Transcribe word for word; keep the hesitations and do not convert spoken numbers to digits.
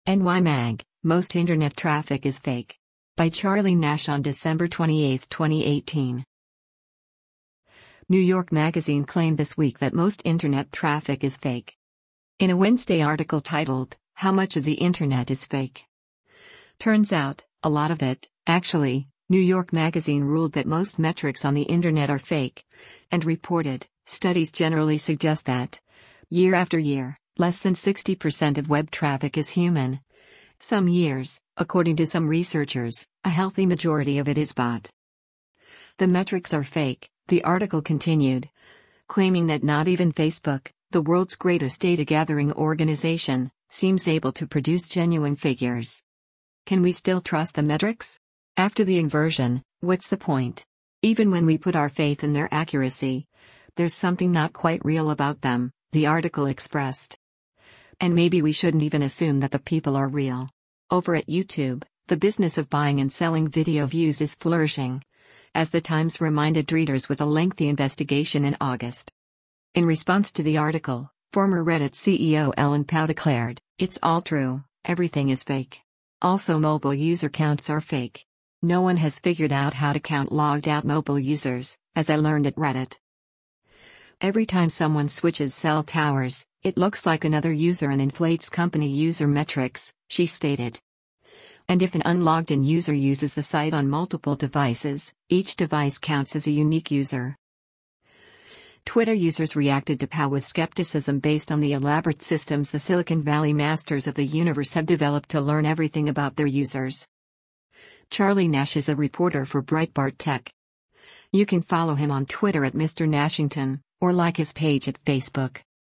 N Y Mag, most internet traffic is fake. By Charlie Nash on December twenty-eighth, twenty eighteen. New York Magazine claimed this week that most internet traffic is fake. In a Wednesday article titled, "How Much of the Internet is Fake?" Turns out, a lot of it, actually. New York Magazine ruled that most metrics on the internet are fake, and reported, studies generally suggest that, year after year, less than sixty percent of web traffic is human. Some years, according to some researchers, a healthy majority of it is bot. The metrics are fake, the article continued, claiming that not even Facebook, the world's greatest data gathering organization, seems able to produce genuine figures. Can we still trust the metrics? After the inversion, what's the point? Even when we put our faith in their accuracy, there's something not quite real about them, the article expressed. And maybe we shouldn't even assume that the people are real. Over at YouTube, the business of buying and selling video views is flourishing, as the Times reminded readers with a lengthy investigation in August. In response to the article, former Reddit C E O Ellen Pao declared, "It's all true, everything is fake. Also, mobile user counts are fake. No one has figured out how to count logged out mobile users, as I learned at Reddit. Every time someone switches cell towers, it looks like another user and inflates company user metrics," she stated. And if an unlogged-in user uses the site on multiple devices, each device counts as a unique user. Twitter users reacted to Pao with skepticism based on the elaborate systems the Silicon Valley masters of the universe have developed to learn everything about their users. Charlie Nash is a reporter for Breitbart Tech. You can follow him on Twitter at Mister Nashington, or like his page at Facebook.